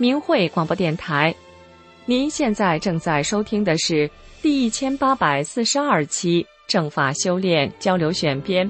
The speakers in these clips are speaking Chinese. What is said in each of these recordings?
明慧广播电台。您现在正在收听的是第1842期正法修炼交流选编。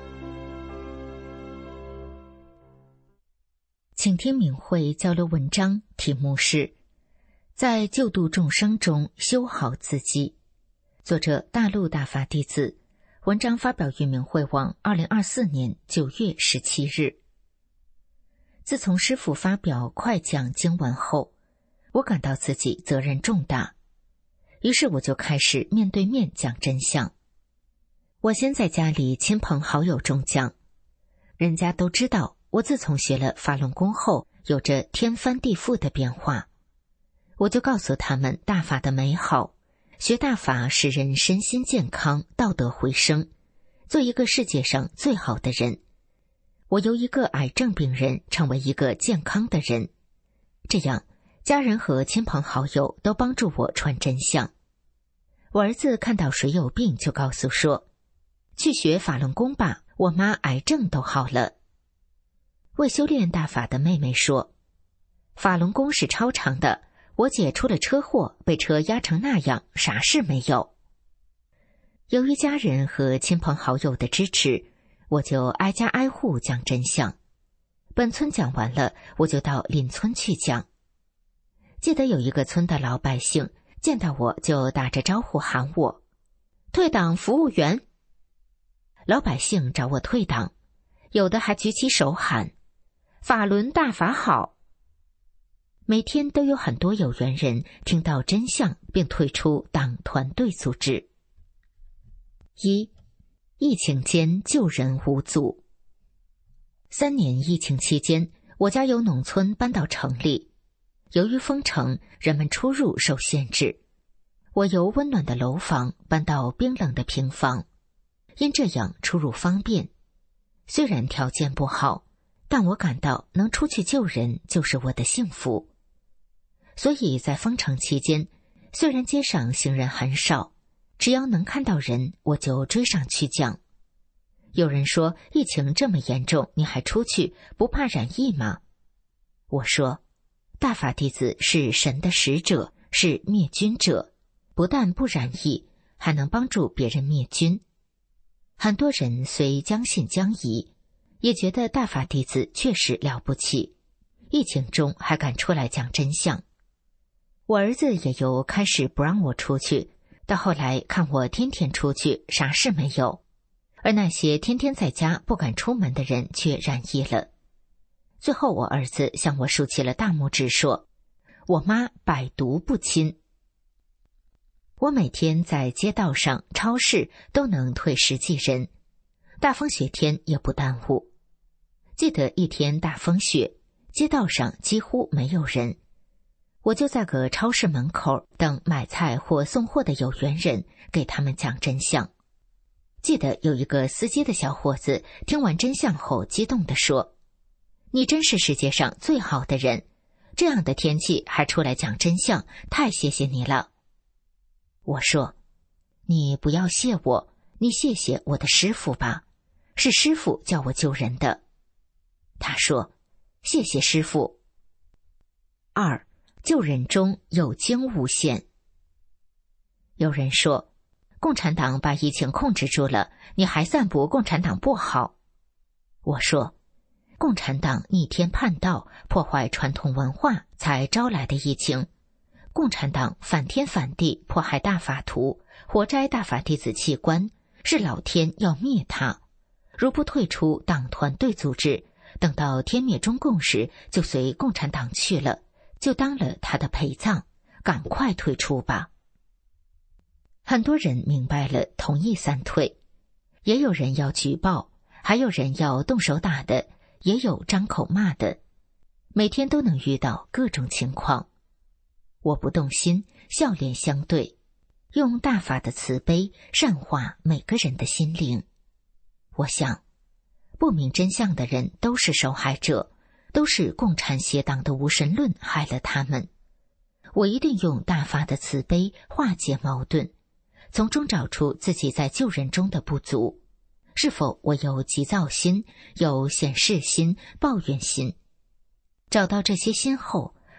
请听明慧交流文章，题目是在救度众生中修好自己，作者大陆大法弟子，文章发表于明慧网2024年9月17日。自从师父发表快讲经文后，我感到自己责任重大，于是我就开始面对面讲真相。我先在家里亲朋好友中讲，人家都知道我自从学了法轮功后有着天翻地覆的变化。我就告诉他们大法的美好，学大法使人身心健康，道德回升，做一个世界上最好的人。我由一个癌症病人成为一个健康的人，这样家人和亲朋好友都帮助我传真相。我儿子看到谁有病就告诉说，去学法轮功吧，我妈癌症都好了。为修炼大法的妹妹说，法轮功是超常的，我姐出了车祸，被车压成那样，啥事没有。由于家人和亲朋好友的支持，我就挨家挨户讲真相。本村讲完了，我就到邻村去讲。记得有一个村的老百姓见到我就打着招呼喊我，退党服务员。老百姓找我退党，有的还举起手喊，法轮大法好。每天都有很多有缘人听到真相并退出党团队组织。1. 疫情间救人无阻。3年疫情期间，我家由农村搬到城里，由于封城，人们出入受限制，我由温暖的楼房搬到冰冷的平房，因这样出入方便。虽然条件不好，但我感到能出去救人就是我的幸福。所以在封城期间，虽然街上行人很少，只要能看到人，我就追上去讲。有人说，疫情这么严重，你还出去，不怕染疫吗？我说，大法弟子是神的使者，是灭菌者，不但不染疫，还能帮助别人灭菌。很多人虽将信将疑，也觉得大法弟子确实了不起，疫情中还敢出来讲真相。我儿子也由开始不让我出去，到后来看我天天出去，啥事没有，而那些天天在家不敢出门的人却染疫了。最后我儿子向我竖起了大拇指说，我妈百毒不侵。我每天在街道上、超市都能退10几人，大风雪天也不耽误。记得一天大风雪，街道上几乎没有人，我就在个超市门口等买菜或送货的有缘人，给他们讲真相。记得有一个司机的小伙子听完真相后激动地说，你真是世界上最好的人，这样的天气还出来讲真相，太谢谢你了。我说，你不要谢我，你谢谢我的师父吧，是师父叫我救人的。他说，谢谢师父。2. 救人中有惊无险。有人说，共产党把疫情控制住了，你还散布共产党不好。我说，共产党逆天叛道，破坏传统文化才招来的疫情，共产党反天反地，迫害大法徒，活摘大法弟子器官，是老天要灭他。如不退出党团队组织，等到天灭中共时，就随共产党去了，就当了他的陪葬，赶快退出吧。很多人明白了，同意散退，也有人要举报，还有人要动手打的，也有张口骂的，每天都能遇到各种情况。我不动心，笑脸相对，用大法的慈悲善化每个人的心灵。我想，不明真相的人都是受害者，都是共产邪党的无神论害了他们。我一定用大法的慈悲化解矛盾，从中找出自己在救人中的不足，是否我有急躁心，有显示心、抱怨心。找到这些心后，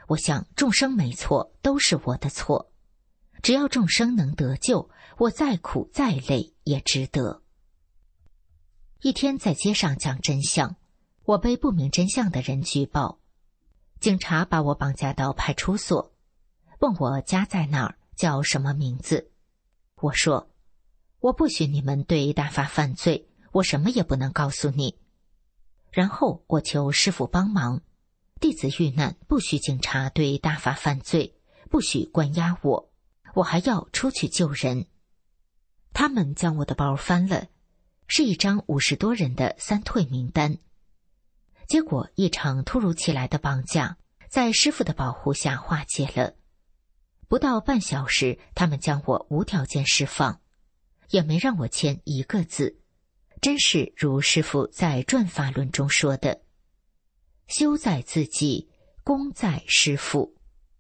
我想众生没错，都是我的错。只要众生能得救，我再苦再累也值得。一天在街上讲真相，我被不明真相的人举报，警察把我绑架到派出所，问我家在哪儿，叫什么名字。我说，我不许你们对大法犯罪，我什么也不能告诉你。然后我求师父帮忙，弟子遇难，不许警察对大法犯罪，不许关押我，我还要出去救人。他们将我的包翻了，是一张50多人的3退名单。结果一场突如其来的绑架在师父的保护下化解了，不到半小时，他们将我无条件释放，也没让我签一个字。真是如师父在转法论中说的，修在自己，功在师父。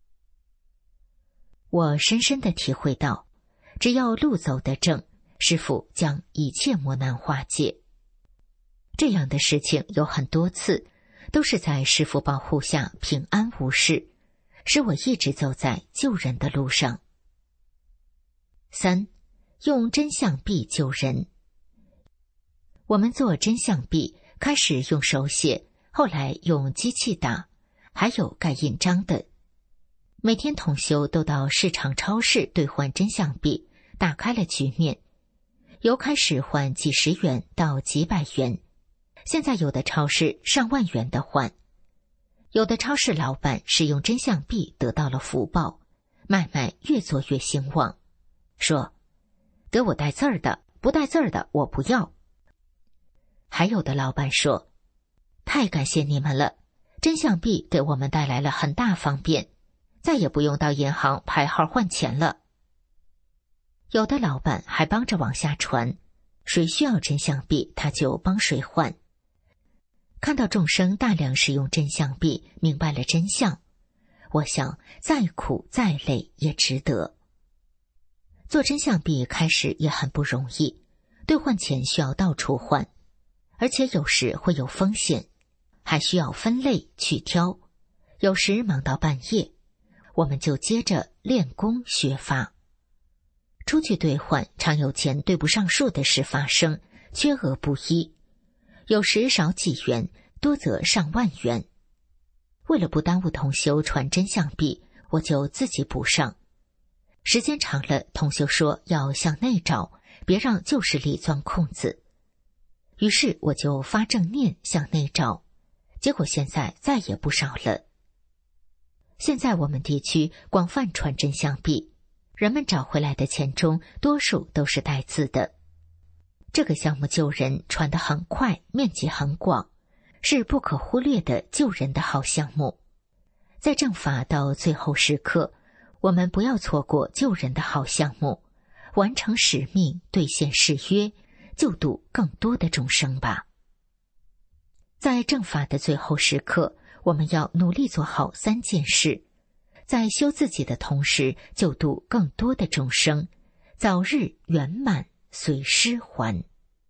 我深深地体会到，只要路走得正，师父将一切磨难化解。这样的事情有很多次，都是在师父保护下平安无事，使我一直走在救人的路上。3. 用真相币救人。我们做真相币，开始用手写，后来用机器打，还有盖印章的。每天同修都到市场超市兑换真相币，打开了局面，由开始换几十元到几百元，现在有的超市上万元的换。有的超市老板是用真相币得到了福报，买卖越做越兴旺，说给我带字儿的，不带字儿的我不要。还有的老板说，太感谢你们了，真相币给我们带来了很大方便，再也不用到银行排号换钱了。有的老板还帮着往下传，谁需要真相币他就帮谁换。看到众生大量使用真相币，明白了真相，我想再苦再累也值得。做真相币开始也很不容易，兑换钱需要到处换，而且有时会有风险，还需要分类去挑，有时忙到半夜，我们就接着练功学法。出去兑换，常有钱对不上数的事发生，缺额不一，有时少几元，多则上万元。为了不耽误同修传真相币，我就自己补上。时间长了，同修说要向内找，别让旧势力钻空子。于是我就发正念向内找，结果现在再也不少了。现在我们地区广泛传真相币，人们找回来的钱中多数都是带字的。这个项目救人传得很快，面积很广，是不可忽略的救人的好项目。在正法到最后时刻，我们不要错过救人的好项目，完成使命，兑现誓约，救度更多的众生吧。在正法的最后时刻，我们要努力做好3件事，在修自己的同时，救度更多的众生，早日圆满随师还。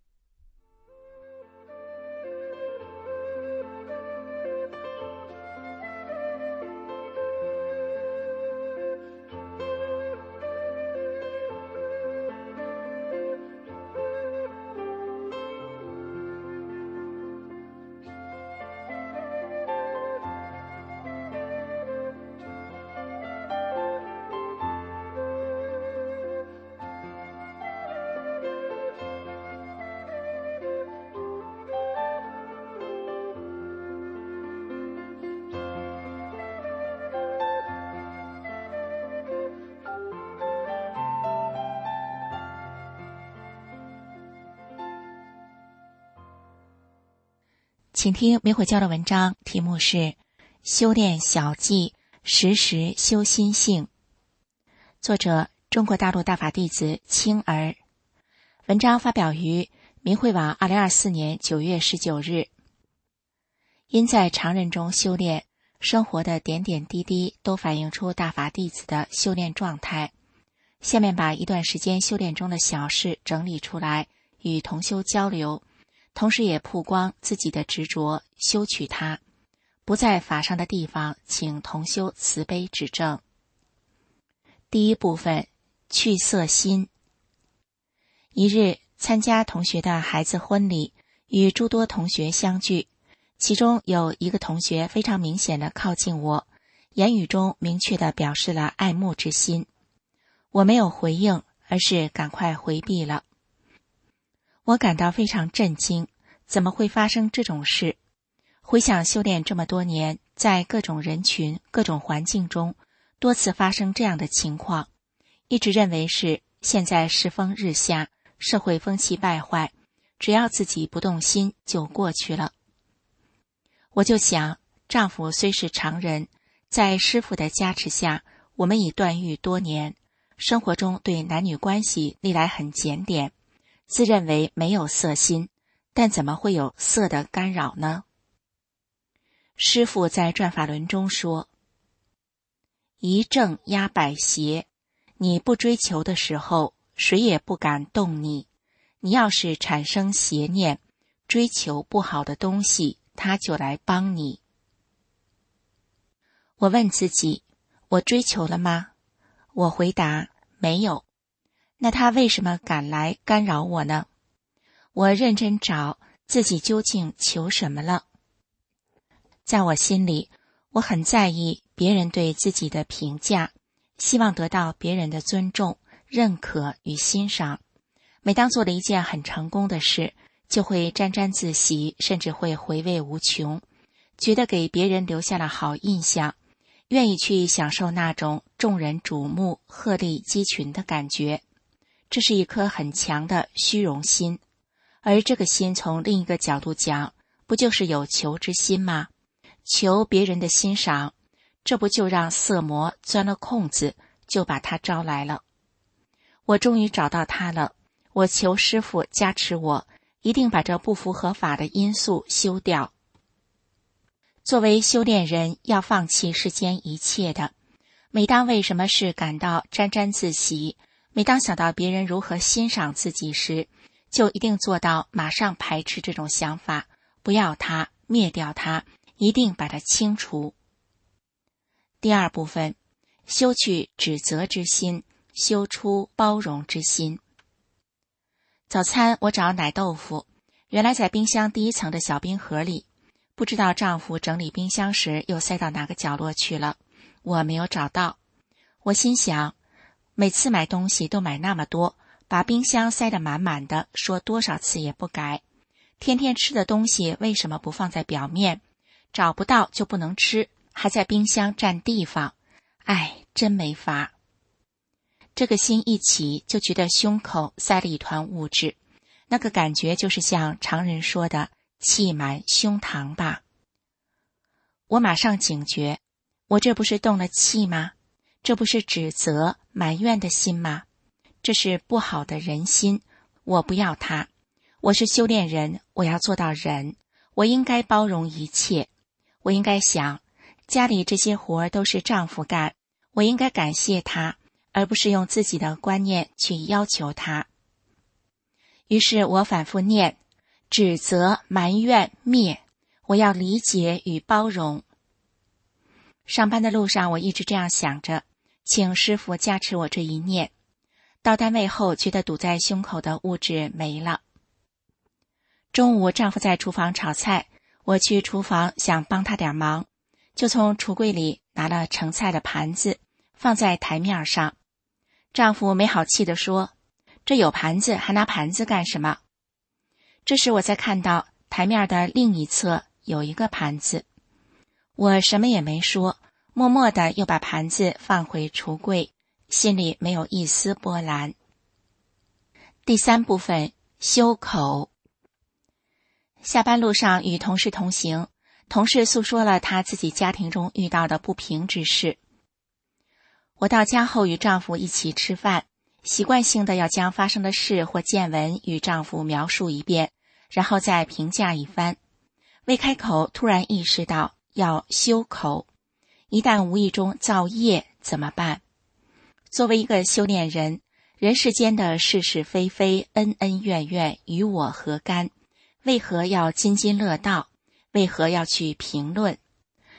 请听明慧教的文章，题目是修炼小记，时时修心性。作者中国大陆大法弟子青儿。文章发表于明慧网2024年9月19日。因在常人中修炼，生活的点点滴滴都反映出大法弟子的修炼状态。下面把一段时间修炼中的小事整理出来，与同修交流，同时也曝光自己的执着，修取它， 不在法上的地方，请同修慈悲指正。第一部分，去色心。一日参加同学的孩子婚礼，与诸多同学相聚，其中有一个同学非常明显地靠近我，言语中明确地表示了爱慕之心。我没有回应，而是赶快回避了。我感到非常震惊，怎么会发生这种事？回想修炼这么多年，在各种人群、各种环境中，多次发生这样的情况，一直认为是现在世风日下，社会风气败坏，只要自己不动心就过去了。我就想，丈夫虽是常人，在师父的加持下，我们已断欲多年，生活中对男女关系历来很检点，自认为没有色心，但怎么会有色的干扰呢？师父在转法轮中说，一正压百邪，你不追求的时候，谁也不敢动你。你要是产生邪念，追求不好的东西，他就来帮你。我问自己，我追求了吗？我回答，没有。那他为什么敢来干扰我呢？我认真找自己究竟求什么了。在我心里，我很在意别人对自己的评价，希望得到别人的尊重、认可与欣赏。每当做了一件很成功的事，就会沾沾自喜，甚至会回味无穷，觉得给别人留下了好印象，愿意去享受那种众人瞩目、鹤立鸡群的感觉。这是一颗很强的虚荣心，而这个心从另一个角度讲，不就是有求之心吗？求别人的欣赏，这不就让色魔钻了空子，就把他招来了。我终于找到他了，我求师父加持我，一定把这不符合法的因素修掉。作为修炼人，要放弃世间一切的，每当为什么事感到沾沾自喜，每当想到别人如何欣赏自己时，就一定做到马上排斥这种想法，不要它，灭掉它，一定把它清除。第二部分，修去指责之心，修出包容之心。早餐我找奶豆腐，原来在冰箱第一层的小冰盒里，不知道丈夫整理冰箱时又塞到哪个角落去了，我没有找到。我心想，每次买东西都买那么多，把冰箱塞得满满的，说多少次也不改。天天吃的东西为什么不放在表面？找不到就不能吃，还在冰箱占地方。哎，真没法。这个心一起，就觉得胸口塞了一团物质，那个感觉就是像常人说的气满胸膛吧。我马上警觉，我这不是动了气吗？这不是指责埋怨的心吗？这是不好的人心，我不要它。我是修炼人，我要做到忍，我应该包容一切。我应该想，家里这些活都是丈夫干，我应该感谢他，而不是用自己的观念去要求他。于是我反复念，指责、埋怨、灭，我要理解与包容。上班的路上我一直这样想着，请师父加持我这一念。到单位后觉得堵在胸口的物质没了。中午丈夫在厨房炒菜，我去厨房想帮他点忙，就从橱柜里拿了盛菜的盘子放在台面上。丈夫没好气地说，这有盘子还拿盘子干什么？这时我才看到台面的另一侧有一个盘子，我什么也没说，默默地又把盘子放回橱柜，心里没有一丝波澜。第三部分，修口。下班路上与同事同行，同事诉说了他自己家庭中遇到的不平之事。我到家后与丈夫一起吃饭，习惯性的要将发生的事或见闻与丈夫描述一遍，然后再评价一番。未开口，突然意识到要修口，一旦无意中造业怎么办？作为一个修炼人，人世间的是是非非、恩恩怨怨与我何干？为何要津津乐道？为何要去评论？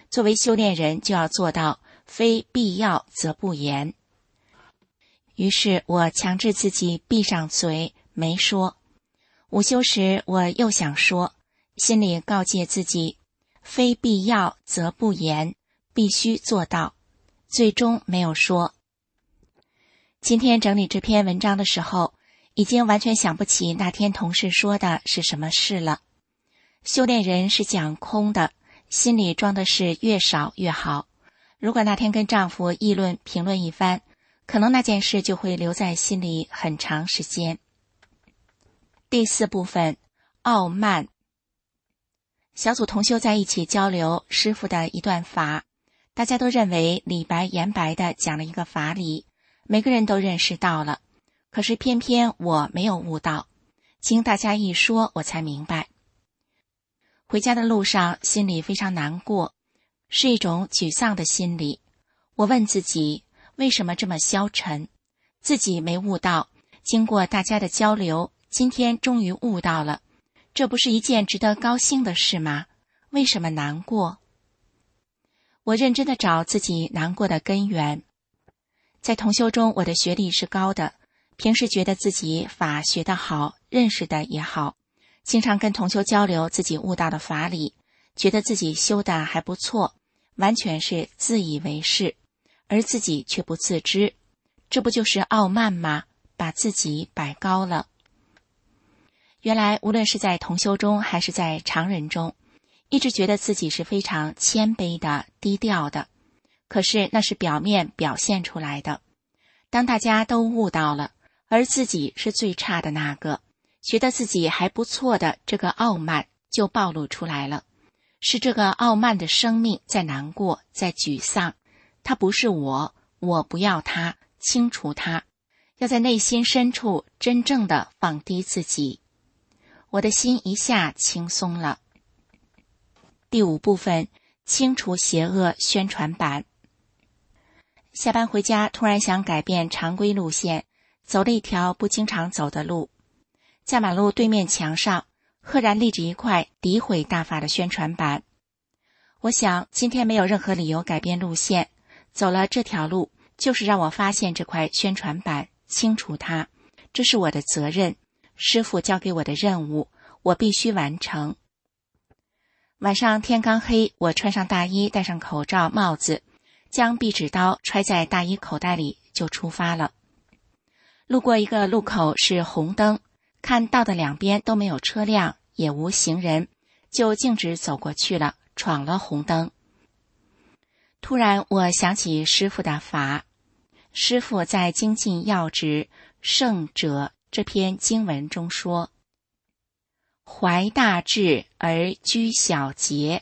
作为修炼人，就要做到非必要则不言。于是我强制自己闭上嘴，没说。午休时我又想说，心里告诫自己，非必要则不言，必须做到，最终没有说。今天整理这篇文章的时候，已经完全想不起那天同事说的是什么事了。修炼人是讲空的，心里装的是越少越好。如果那天跟丈夫议论评论一番，可能那件事就会留在心里很长时间。第4部分，傲慢。小组同修在一起交流师父的一段法，大家都认为理白言白的讲了一个法理，每个人都认识到了，可是偏偏我没有悟到，经大家一说，我才明白。回家的路上，心里非常难过，是一种沮丧的心理。我问自己，为什么这么消沉？自己没悟到，经过大家的交流，今天终于悟到了，这不是一件值得高兴的事吗？为什么难过？我认真地找自己难过的根源。在同修中，我的学历是高的，平时觉得自己法学得好，认识的也好，经常跟同修交流自己悟到的法理，觉得自己修得还不错，完全是自以为是，而自己却不自知，这不就是傲慢吗？把自己摆高了。原来无论是在同修中还是在常人中，一直觉得自己是非常谦卑的、低调的，可是那是表面表现出来的。当大家都悟到了，而自己是最差的那个，觉得自己还不错的这个傲慢就暴露出来了。是这个傲慢的生命在难过，在沮丧。他不是我，我不要他，清除他，要在内心深处真正的放低自己。我的心一下轻松了。第5部分，清除邪恶宣传版。下班回家，突然想改变常规路线，走了一条不经常走的路。在马路对面墙上，赫然立着一块诋毁大法的宣传板。我想，今天没有任何理由改变路线，走了这条路，就是让我发现这块宣传板，清除它，这是我的责任，师父交给我的任务，我必须完成。晚上天刚黑，我穿上大衣，戴上口罩、帽子，将壁纸刀揣在大衣口袋里，就出发了。路过一个路口是红灯，看道的两边都没有车辆，也无行人，就径直走过去了，闯了红灯。突然我想起师父的法，师父在精进要旨圣者这篇经文中说，怀大志而居小节。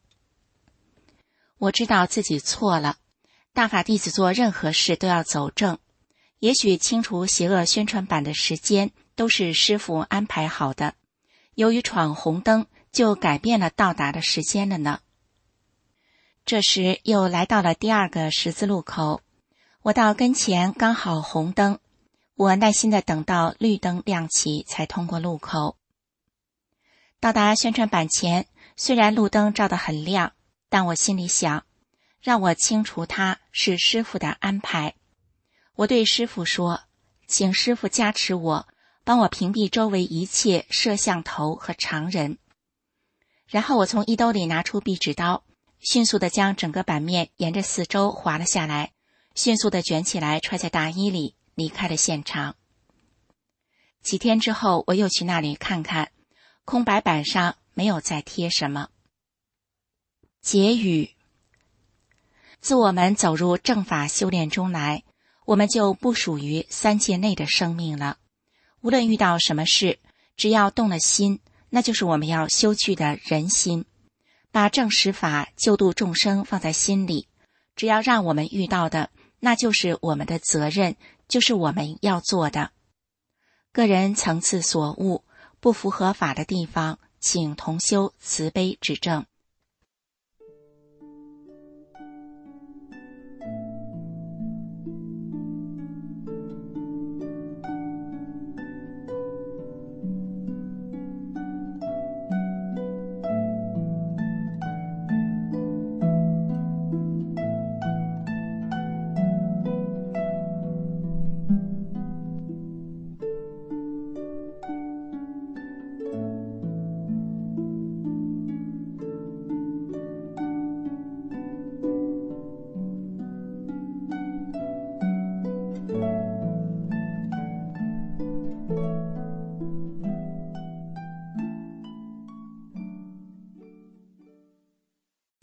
我知道自己错了，大法弟子做任何事都要走正，也许清除邪恶宣传板的时间都是师父安排好的，由于闯红灯就改变了到达的时间了呢。这时又来到了第2个十字路口，我到跟前刚好红灯，我耐心地等到绿灯亮起才通过路口。到达宣传板前，虽然路灯照得很亮，但我心里想，让我清除它是师父的安排。我对师父说，请师父加持我，帮我屏蔽周围一切摄像头和常人。然后我从衣兜里拿出壁纸刀，迅速地将整个版面沿着四周划了下来，迅速地卷起来揣在大衣里，离开了现场。几天之后，我又去那里看看，空白板上没有再贴什么。结语：自我们走入正法修炼中来，我们就不属于3界内的生命了。无论遇到什么事，只要动了心，那就是我们要修去的人心。把正实法救度众生放在心里，只要让我们遇到的，那就是我们的责任，就是我们要做的。个人层次所悟，不符合法的地方，请同修慈悲指正。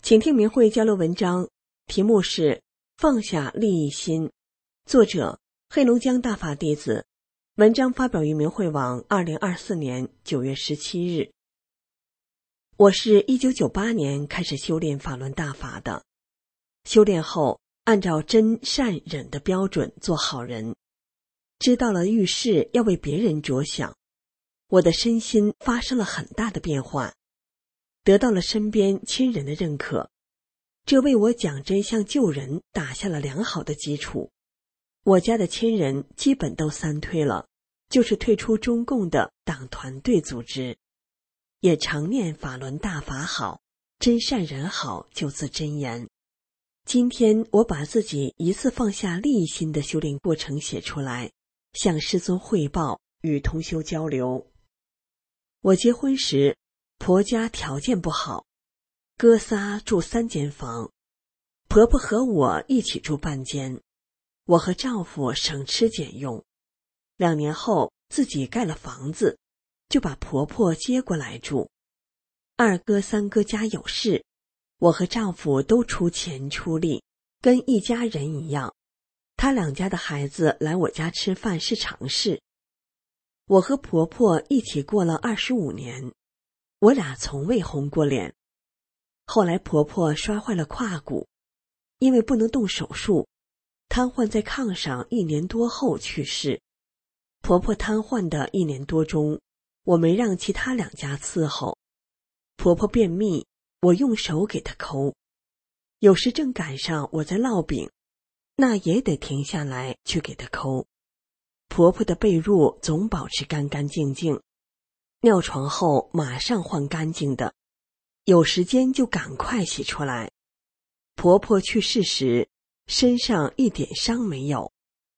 请听明慧交流文章，题目是放下利益心，作者黑龙江大法弟子，文章发表于明慧网2024年9月17日。我是1998年开始修炼法轮大法的，修炼后按照真善忍的标准做好人，知道了遇事要为别人着想，我的身心发生了很大的变化，得到了身边亲人的认可，这为我讲真相救人打下了良好的基础。我家的亲人基本都三退了，就是退出中共的党团队组织，也常念法轮大法好，真善人好9字真言。今天我把自己一次放下利益心的修炼过程写出来，向师尊汇报，与同修交流。我结婚时婆家条件不好，哥仨住3间房，婆婆和我一起住半间。我和丈夫省吃俭用，2年后自己盖了房子，就把婆婆接过来住。2哥3哥家有事，我和丈夫都出钱出力，跟一家人一样。他2家的孩子来我家吃饭是常事。我和婆婆一起过了25年，我俩从未红过脸。后来婆婆摔坏了胯骨，因为不能动手术，瘫痪在炕上1年多后去世。婆婆瘫痪的1年多中，我没让其他2家伺候。婆婆便秘，我用手给她抠。有时正赶上我在烙饼，那也得停下来去给她抠。婆婆的被褥总保持干干净净，尿床后马上换干净的，有时间就赶快洗出来。婆婆去世时身上一点伤没有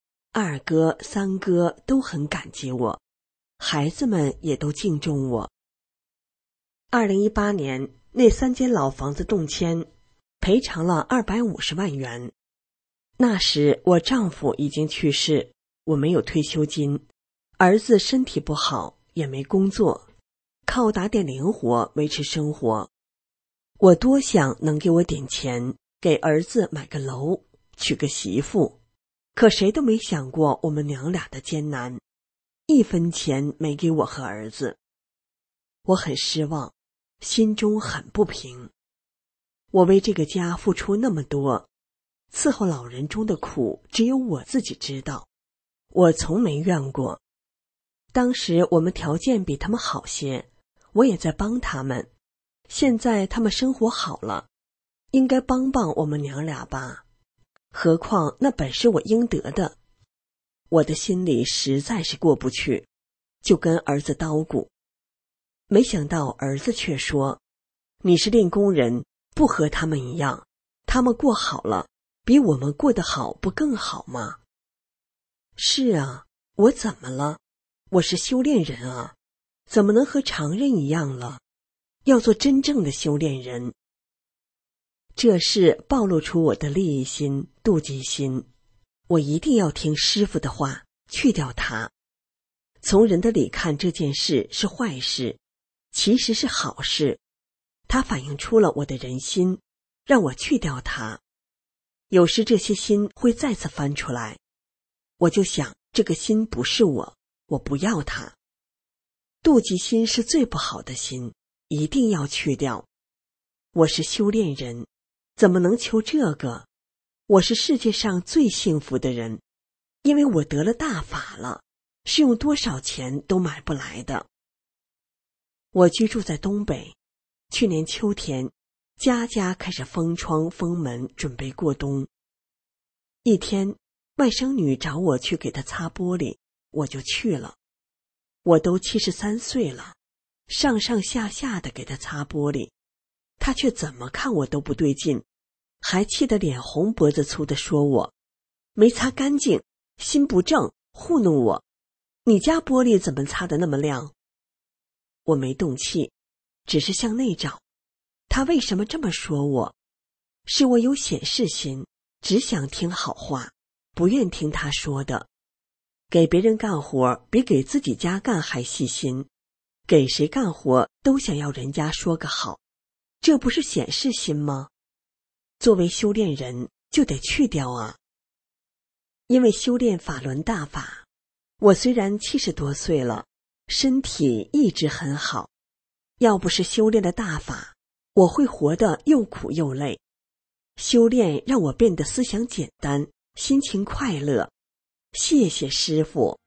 ，2哥3哥都很感激我，孩子们也都敬重我。2018年那3间老房子动迁，赔偿了250万元。那时我丈夫已经去世，我没有退休金，儿子身体不好，也没工作，靠打点零活维持生活。我多想能给我点钱，给儿子买个楼，娶个媳妇，可谁都没想过我们娘俩的艰难，1分钱没给我和儿子。我很失望，心中很不平。我为这个家付出那么多，伺候老人中的苦只有我自己知道，我从没怨过。当时我们条件比他们好些，我也在帮他们，现在他们生活好了，应该帮帮我们娘俩吧，何况那本是我应得的。我的心里实在是过不去，就跟儿子叨咕。没想到儿子却说，你是练功人，不和他们一样，他们过好了，比我们过得好不更好吗？是啊，我怎么了？我是修炼人啊，怎么能和常人一样了？要做真正的修炼人。这事暴露出我的利益心、妒忌心，我一定要听师父的话，去掉它。从人的理看这件事是坏事，其实是好事，它反映出了我的人心，让我去掉它。有时这些心会再次翻出来，我就想这个心不是我，我不要它。妒忌心是最不好的心，一定要去掉。我是修炼人，怎么能求这个？我是世界上最幸福的人，因为我得了大法了，是用多少钱都买不来的。我居住在东北，去年秋天，家家开始封窗封门，准备过冬。一天，外甥女找我去给她擦玻璃，我就去了。我都73岁了，上上下下的给她擦玻璃，她却怎么看我都不对劲，还气得脸红脖子粗的说我没擦干净，心不正，糊弄我。你家玻璃怎么擦得那么亮？我没动气，只是向内找，他为什么这么说我？是我有显示心，只想听好话，不愿听他说的。给别人干活比给自己家干还细心，给谁干活都想要人家说个好，这不是显示心吗？ 作为修炼人就得去掉啊。因为修炼法轮大法，我虽然70多岁了，身体一直很好。要不是修炼的大法，我会活得又苦又累。修炼让我变得思想简单，心情快乐。谢谢师父。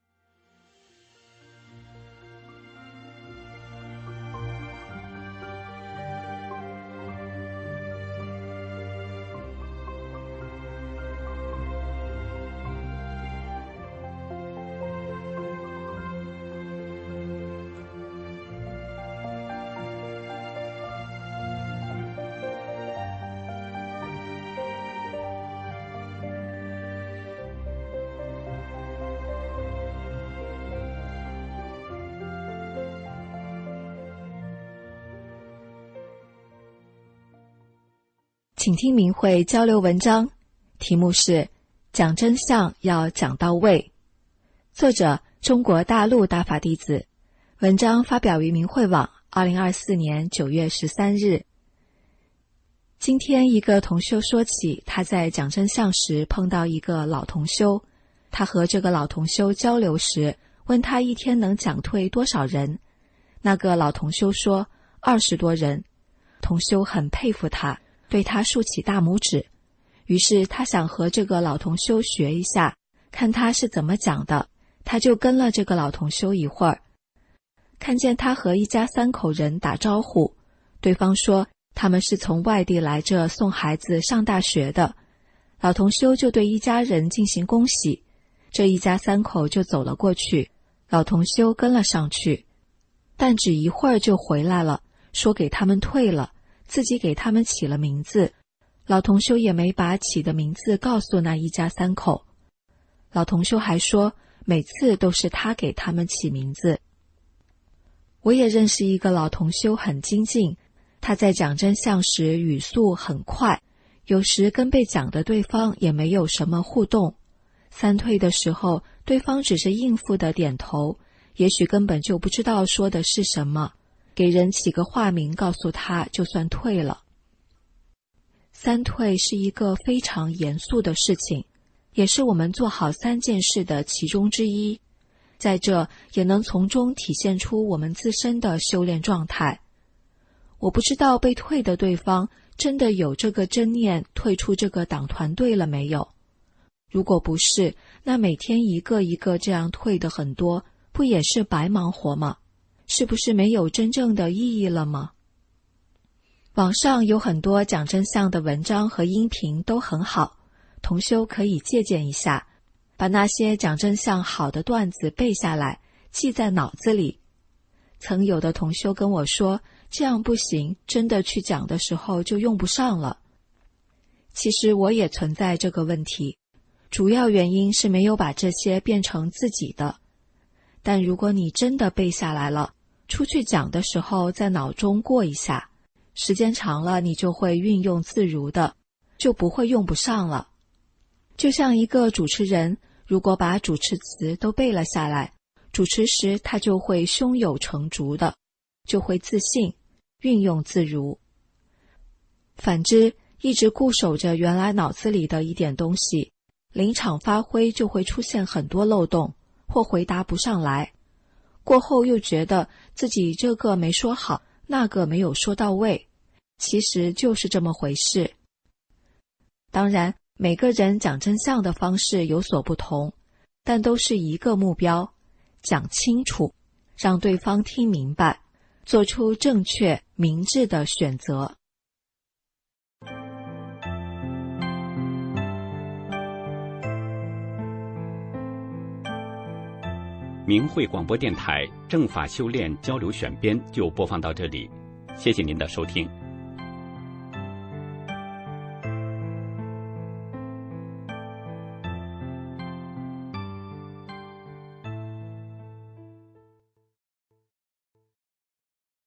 请听明慧交流文章，题目是讲真相要讲到位，作者中国大陆大法弟子，文章发表于明慧网2024年9月13日。今天一个同修说起他在讲真相时碰到一个老同修，他和这个老同修交流时问他一天能讲退多少人，那个老同修说20多人，同修很佩服他，对他竖起大拇指，于是他想和这个老同修学一下，看他是怎么讲的，他就跟了这个老同修一会儿，看见他和一家3口人打招呼，对方说他们是从外地来这送孩子上大学的，老同修就对一家人进行恭喜，这一家3口就走了过去，老同修跟了上去，但只一会儿就回来了，说给他们退了，自己给他们起了名字，老同修也没把起的名字告诉那一家3口。老同修还说每次都是他给他们起名字。我也认识一个老同修很精进，他在讲真相时语速很快，有时跟被讲的对方也没有什么互动，3退的时候对方只是应付的点头，也许根本就不知道说的是什么，给人起个化名告诉他就算退了。3退是一个非常严肃的事情，也是我们做好3件事的其中之一，在这也能从中体现出我们自身的修炼状态。我不知道被退的对方真的有这个真念退出这个党团队了没有，如果不是，那每天一个一个这样退的很多，不也是白忙活吗？是不是没有真正的意义了吗？网上有很多讲真相的文章和音频都很好，同修可以借鉴一下，把那些讲真相好的段子背下来，记在脑子里。曾有的同修跟我说，这样不行，真的去讲的时候就用不上了。其实我也存在这个问题，主要原因是没有把这些变成自己的。但如果你真的背下来了，出去讲的时候在脑中过一下，时间长了你就会运用自如的，就不会用不上了。就像一个主持人，如果把主持词都背了下来，主持时他就会胸有成竹的，就会自信，运用自如。反之，一直固守着原来脑子里的一点东西，临场发挥就会出现很多漏洞，或回答不上来，过后又觉得自己这个没说好，那个没有说到位，其实就是这么回事。当然，每个人讲真相的方式有所不同，但都是一个目标，讲清楚，让对方听明白，做出正确明智的选择。 明慧广播电台正法修炼交流选编就播放到这里，谢谢您的收听。